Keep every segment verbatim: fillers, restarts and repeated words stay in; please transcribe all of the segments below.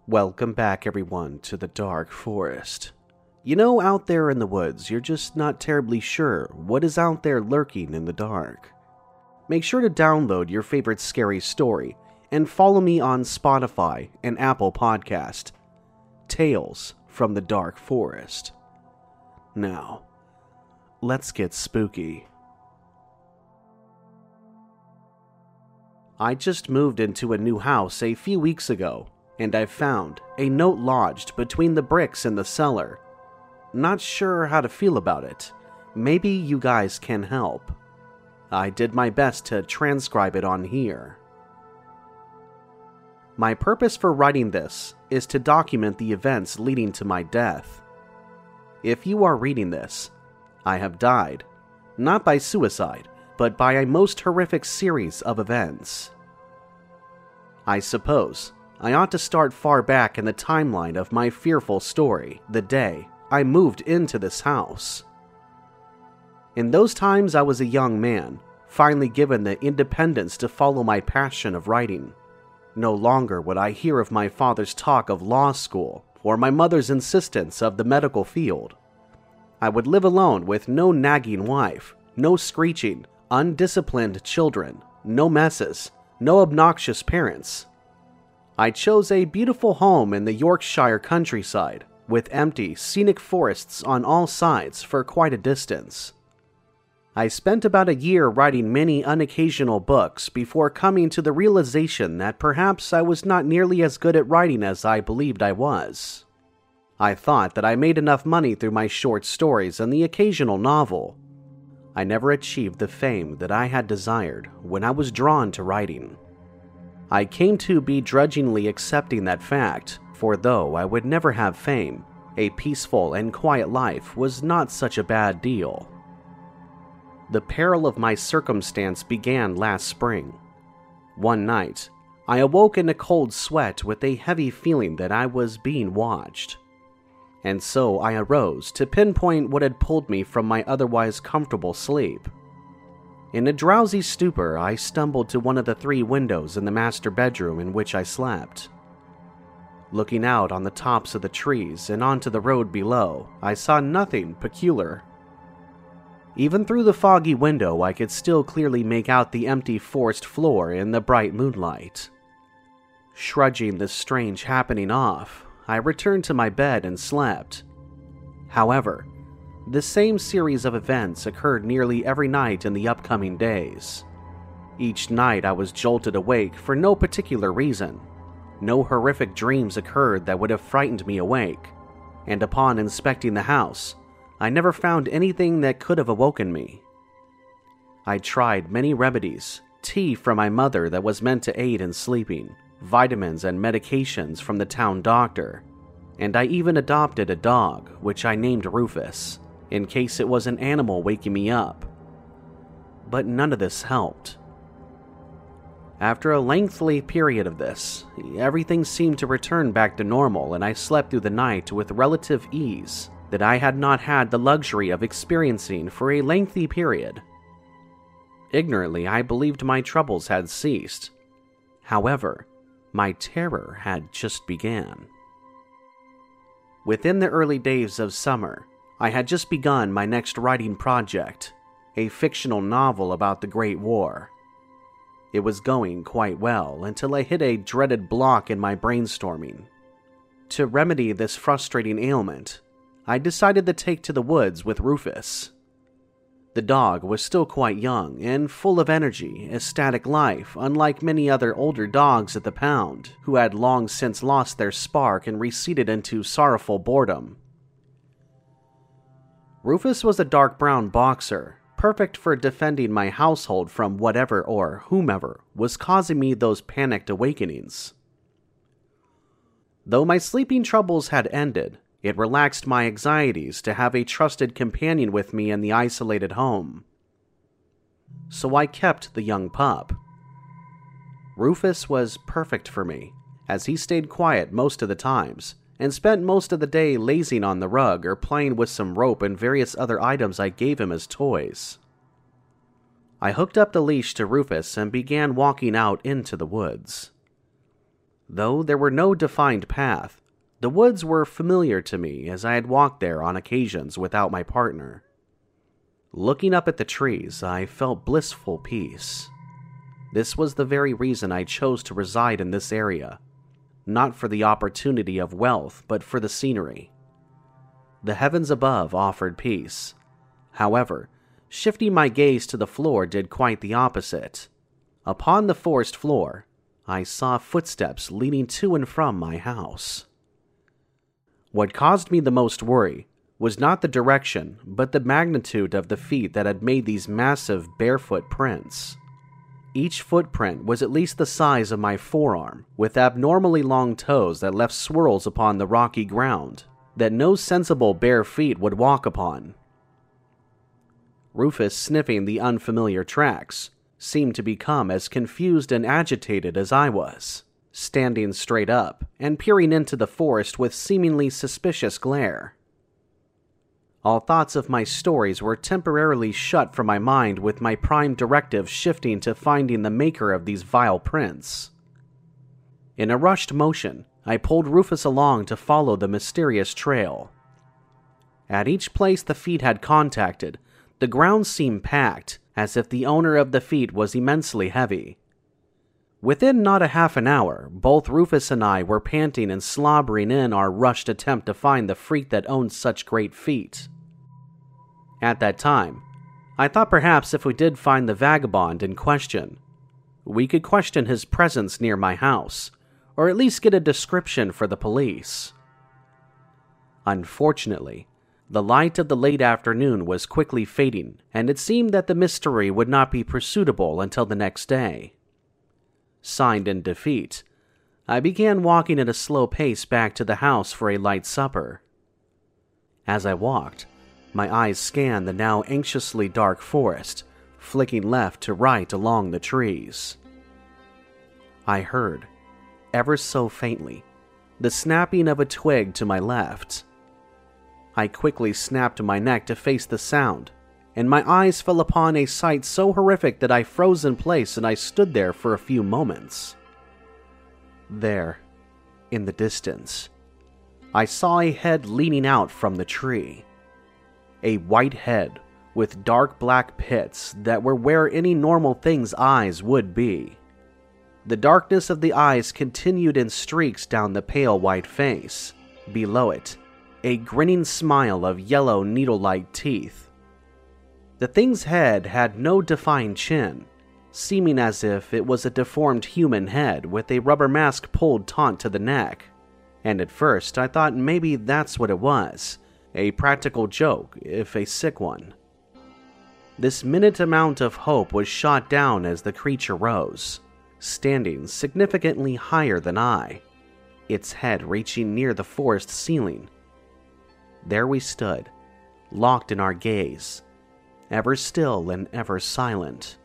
Welcome back, everyone, to the Dark Forest. You know, out there in the woods, you're just not terribly sure what is out there lurking in the dark. Make sure to download your favorite scary story and follow me on Spotify and Apple Podcast. Tales from the Dark Forest. Now, let's get spooky. I just moved into a new house a few weeks ago, and I found a note lodged between the bricks in the cellar. Not sure how to feel about it. Maybe you guys can help. I did my best to transcribe it on here. My purpose for writing this is to document the events leading to my death. If you are reading this, I have died, not by suicide, but by a most horrific series of events. I suppose I ought to start far back in the timeline of my fearful story, the day I moved into this house. In those times I was a young man, finally given the independence to follow my passion of writing. No longer would I hear of my father's talk of law school or my mother's insistence of the medical field. I would live alone with no nagging wife, no screeching, undisciplined children, no messes, no obnoxious parents. I chose a beautiful home in the Yorkshire countryside, with empty, scenic forests on all sides for quite a distance. I spent about a year writing many unoccasional books before coming to the realization that perhaps I was not nearly as good at writing as I believed I was. I thought that I made enough money through my short stories and the occasional novel. I never achieved the fame that I had desired when I was drawn to writing. I came to begrudgingly accepting that fact, for though I would never have fame, a peaceful and quiet life was not such a bad deal. The peril of my circumstance began last spring. One night, I awoke in a cold sweat with a heavy feeling that I was being watched. And so I arose to pinpoint what had pulled me from my otherwise comfortable sleep. In a drowsy stupor, I stumbled to one of the three windows in the master bedroom in which I slept. Looking out on the tops of the trees and onto the road below, I saw nothing peculiar. Even through the foggy window, I could still clearly make out the empty forest floor in the bright moonlight. Shrugging this strange happening off, I returned to my bed and slept. However, the same series of events occurred nearly every night in the upcoming days. Each night I was jolted awake for no particular reason. No horrific dreams occurred that would have frightened me awake, and upon inspecting the house, I never found anything that could have awoken me. I tried many remedies, tea from my mother that was meant to aid in sleeping, vitamins and medications from the town doctor, and I even adopted a dog, which I named Rufus, in case it was an animal waking me up. But none of this helped. After a lengthy period of this, everything seemed to return back to normal, and I slept through the night with relative ease that I had not had the luxury of experiencing for a lengthy period. Ignorantly, I believed my troubles had ceased. However, my terror had just begun. Within the early days of summer, I had just begun my next writing project, a fictional novel about the Great War. It was going quite well until I hit a dreaded block in my brainstorming. To remedy this frustrating ailment, I decided to take to the woods with Rufus. The dog was still quite young and full of energy, ecstatic life, unlike many other older dogs at the pound, who had long since lost their spark and receded into sorrowful boredom. Rufus was a dark brown boxer, perfect for defending my household from whatever or whomever was causing me those panicked awakenings. Though my sleeping troubles had ended, it relaxed my anxieties to have a trusted companion with me in the isolated home. So I kept the young pup. Rufus was perfect for me, as he stayed quiet most of the times, and spent most of the day lazing on the rug or playing with some rope and various other items I gave him as toys. I hooked up the leash to Rufus and began walking out into the woods. Though there were no defined path, the woods were familiar to me as I had walked there on occasions without my partner. Looking up at the trees, I felt blissful peace. This was the very reason I chose to reside in this area, not for the opportunity of wealth, but for the scenery. The heavens above offered peace. However, shifting my gaze to the floor did quite the opposite. Upon the forest floor, I saw footsteps leading to and from my house. What caused me the most worry was not the direction, but the magnitude of the feet that had made these massive barefoot prints. Each footprint was at least the size of my forearm, with abnormally long toes that left swirls upon the rocky ground that no sensible bare feet would walk upon. Rufus, sniffing the unfamiliar tracks, seemed to become as confused and agitated as I was, standing straight up and peering into the forest with seemingly suspicious glare. All thoughts of my stories were temporarily shut from my mind, with my prime directive shifting to finding the maker of these vile prints. In a rushed motion, I pulled Rufus along to follow the mysterious trail. At each place the feet had contacted, the ground seemed packed, as if the owner of the feet was immensely heavy. Within not a half an hour, both Rufus and I were panting and slobbering in our rushed attempt to find the freak that owned such great feet. At that time, I thought perhaps if we did find the vagabond in question, we could question his presence near my house, or at least get a description for the police. Unfortunately, the light of the late afternoon was quickly fading, and it seemed that the mystery would not be pursuable until the next day. Signed in defeat, I began walking at a slow pace back to the house for a light supper. As I walked, my eyes scanned the now anxiously dark forest, flicking left to right along the trees. I heard, ever so faintly, the snapping of a twig to my left. I quickly snapped my neck to face the sound, and my eyes fell upon a sight so horrific that I froze in place and I stood there for a few moments. There, in the distance, I saw a head leaning out from the tree. A white head with dark black pits that were where any normal thing's eyes would be. The darkness of the eyes continued in streaks down the pale white face. Below it, a grinning smile of yellow needle-like teeth. The thing's head had no defined chin, seeming as if it was a deformed human head with a rubber mask pulled taut to the neck. And at first I thought maybe that's what it was, a practical joke, if a sick one. This minute amount of hope was shot down as the creature rose, standing significantly higher than I, its head reaching near the forest ceiling. There we stood, locked in our gaze, ever still and ever silent.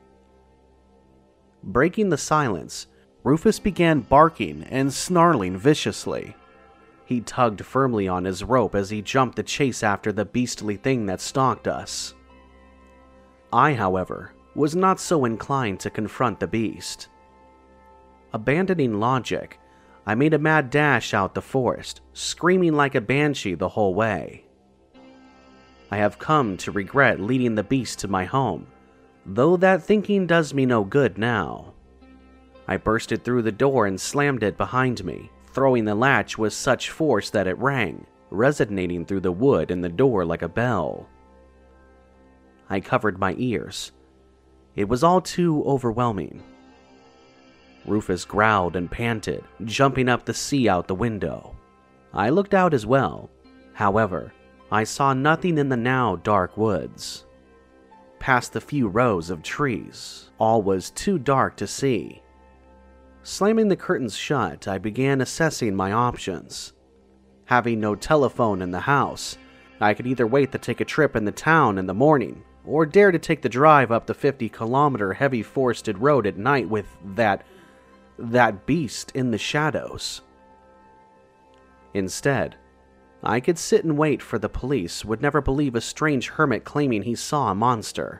Breaking the silence, Rufus began barking and snarling viciously. He tugged firmly on his rope as he jumped the chase after the beastly thing that stalked us. I, however, was not so inclined to confront the beast. Abandoning logic, I made a mad dash out the forest, screaming like a banshee the whole way. I have come to regret leading the beast to my home, though that thinking does me no good now. I bursted through the door and slammed it behind me, throwing the latch with such force that it rang, resonating through the wood and the door like a bell. I covered my ears. It was all too overwhelming. Rufus growled and panted, jumping up to see out the window. I looked out as well. However, I saw nothing in the now dark woods. Past the few rows of trees, all was too dark to see. Slamming the curtains shut, I began assessing my options. Having no telephone in the house, I could either wait to take a trip in the town in the morning, or dare to take the drive up the fifty-kilometer heavy forested road at night with that, that beast in the shadows. Instead, I could sit and wait, for the police would never believe a strange hermit claiming he saw a monster.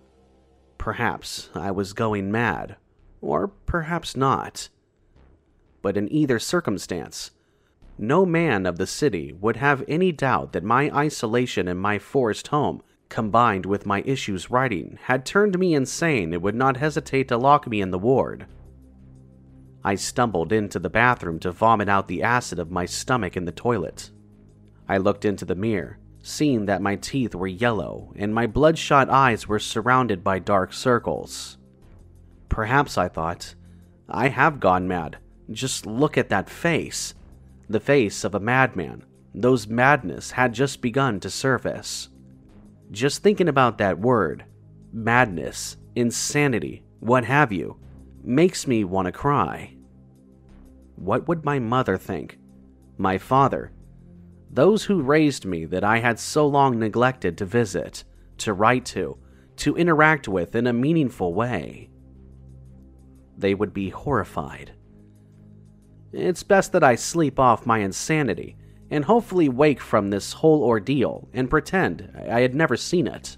Perhaps I was going mad, or perhaps not. but in either circumstance, no man of the city would have any doubt that my isolation in my forest home, combined with my issues writing, had turned me insane and would not hesitate to lock me in the ward. I stumbled into the bathroom to vomit out the acid of my stomach in the toilet. I looked into the mirror, seeing that my teeth were yellow and my bloodshot eyes were surrounded by dark circles. Perhaps, I thought, I have gone mad. Just look at that face. The face of a madman. Those madness had just begun to surface. Just thinking about that word, madness, insanity, what have you, makes me want to cry. What would my mother think? My father? Those who raised me that I had so long neglected to visit, to write to, to interact with in a meaningful way. They would be horrified. It's best that I sleep off my insanity and hopefully wake from this whole ordeal and pretend I had never seen it.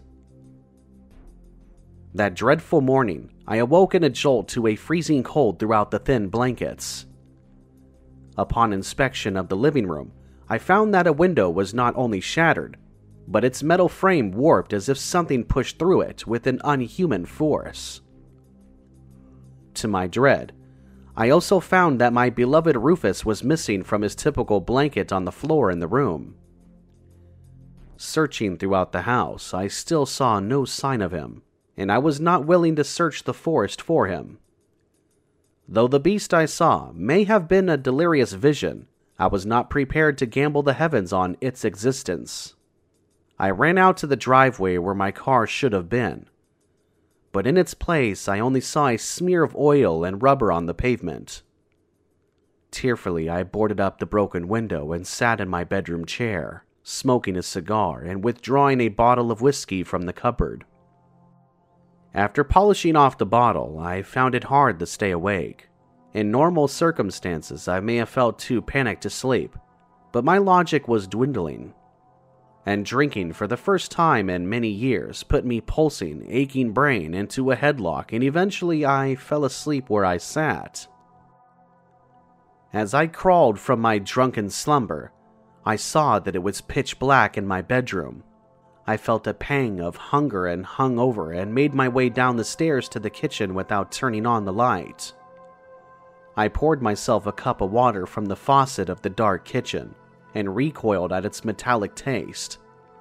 That dreadful morning, I awoke in a jolt to a freezing cold throughout the thin blankets. Upon inspection of the living room, I found that a window was not only shattered, but its metal frame warped as if something pushed through it with an unhuman force. To my dread, I also found that my beloved Rufus was missing from his typical blanket on the floor in the room. Searching throughout the house, I still saw no sign of him, and I was not willing to search the forest for him. Though the beast I saw may have been a delirious vision, I was not prepared to gamble the heavens on its existence. I ran out to the driveway where my car should have been, but in its place I only saw a smear of oil and rubber on the pavement. Tearfully, I boarded up the broken window and sat in my bedroom chair, smoking a cigar and withdrawing a bottle of whiskey from the cupboard. After polishing off the bottle, I found it hard to stay awake. In normal circumstances, I may have felt too panicked to sleep, but my logic was dwindling. And drinking for the first time in many years put me pulsing, aching brain into a headlock, and eventually I fell asleep where I sat. As I crawled from my drunken slumber, I saw that it was pitch black in my bedroom. I felt a pang of hunger and hung over and made my way down the stairs to the kitchen without turning on the light. I poured myself a cup of water from the faucet of the dark kitchen and recoiled at its metallic taste.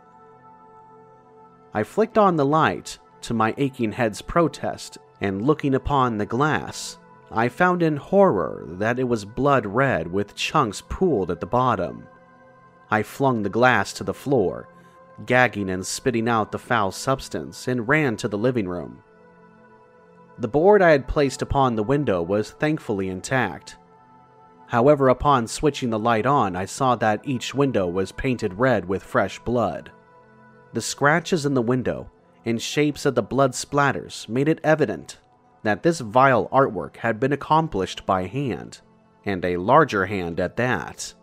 I flicked on the light to my aching head's protest, and looking upon the glass, I found in horror that it was blood red with chunks pooled at the bottom. I flung the glass to the floor, gagging and spitting out the foul substance, and ran to the living room. The board I had placed upon the window was thankfully intact. However, upon switching the light on, I saw that each window was painted red with fresh blood. The scratches in the window and shapes of the blood splatters made it evident that this vile artwork had been accomplished by hand, and a larger hand at that.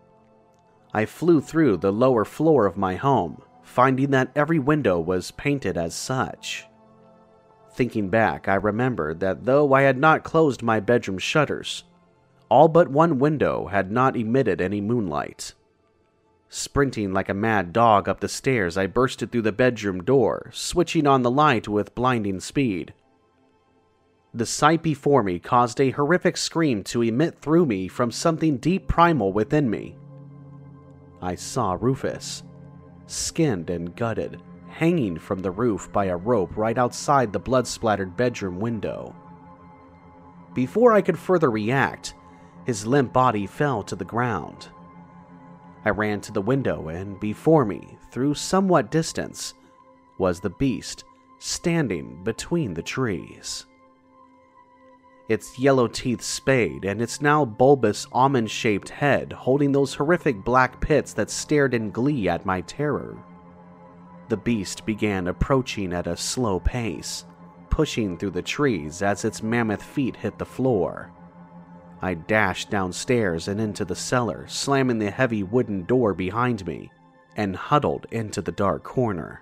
I flew through the lower floor of my home, finding that every window was painted as such. Thinking back, I remembered that though I had not closed my bedroom shutters, all but one window had not emitted any moonlight. Sprinting like a mad dog up the stairs, I bursted through the bedroom door, switching on the light with blinding speed. The sight before me caused a horrific scream to emit through me from something deep primal within me. I saw Rufus, skinned and gutted, hanging from the roof by a rope right outside the blood-splattered bedroom window. Before I could further react, his limp body fell to the ground. I ran to the window, and before me, through somewhat distance, was the beast standing between the trees. Its yellow teeth spayed, and its now bulbous almond-shaped head holding those horrific black pits that stared in glee at my terror. The beast began approaching at a slow pace, pushing through the trees as its mammoth feet hit the floor. I dashed downstairs and into the cellar, slamming the heavy wooden door behind me, and huddled into the dark corner.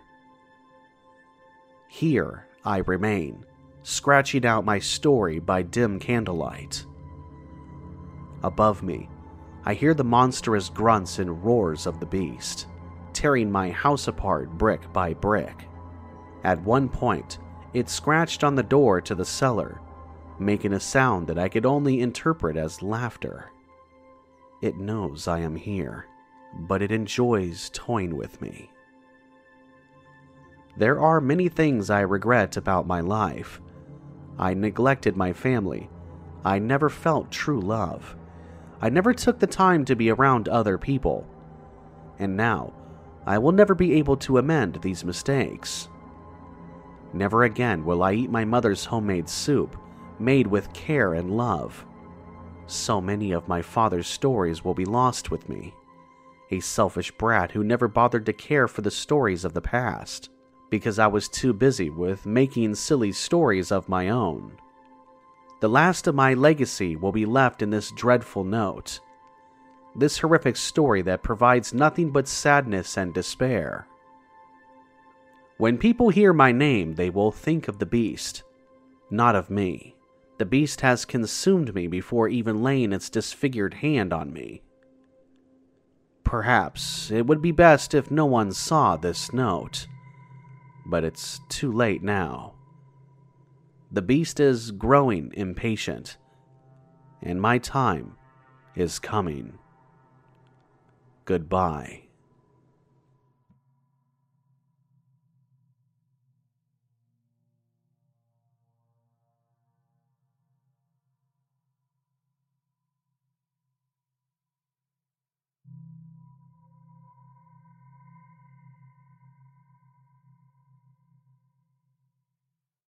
Here I remain, scratching out my story by dim candlelight. Above me, I hear the monstrous grunts and roars of the beast, tearing my house apart brick by brick. At one point, it scratched on the door to the cellar, making a sound that I could only interpret as laughter. It knows I am here, but it enjoys toying with me. There are many things I regret about my life. I neglected my family. I never felt true love. I never took the time to be around other people. And now, I will never be able to amend these mistakes. Never again will I eat my mother's homemade soup, made with care and love. So many of my father's stories will be lost with me. A selfish brat who never bothered to care for the stories of the past, because I was too busy with making silly stories of my own. The last of my legacy will be left in this dreadful note. This horrific story that provides nothing but sadness and despair. When people hear my name, they will think of the beast, not of me. The beast has consumed me before even laying its disfigured hand on me. Perhaps it would be best if no one saw this note, but it's too late now. The beast is growing impatient, and my time is coming. Goodbye.